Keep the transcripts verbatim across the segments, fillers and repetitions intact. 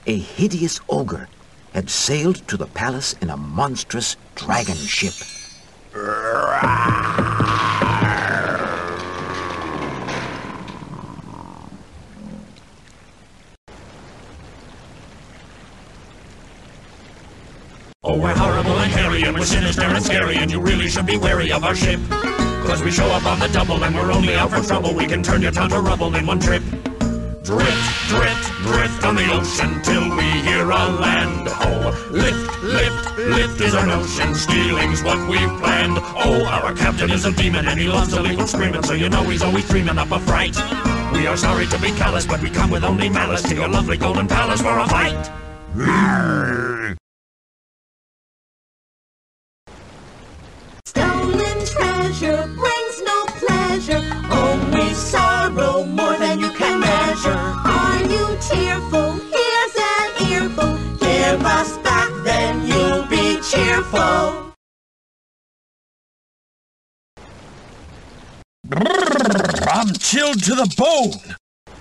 A hideous ogre had sailed to the palace in a monstrous dragon ship. Oh, we're horrible and hairy, and we're sinister and scary, and you really should be wary of our ship. Cause we show up on the double, and we're only out for trouble. We can turn your town to rubble in one trip. Drift, drift, drift on the ocean till we hear a land. Oh, lift, lift, lift is our notion. Stealing's what we've planned. Oh, our captain is a demon, and he loves to leave us screaming, so you know he's always dreaming up a fright. We are sorry to be callous, but we come with only malice to your lovely golden palace for a fight. Stolen treasure brings no pleasure, only sorrow more than you can measure. Are you tearful? Here's an earful. Give us back, then you'll be cheerful. I'm chilled to the bone.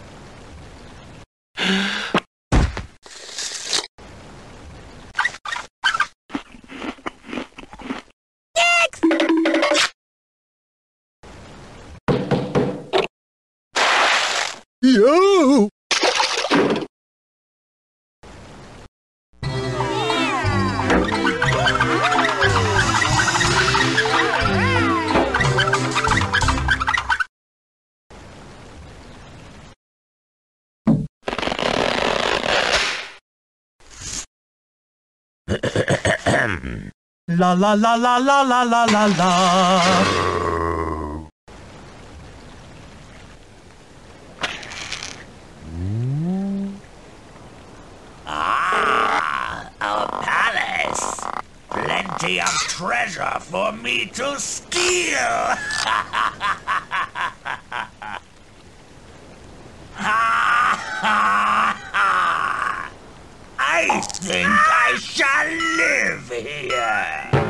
Yo! La la la la la la la la la. Ah, our palace. Plenty of treasure for me to steal. I think I shall live here.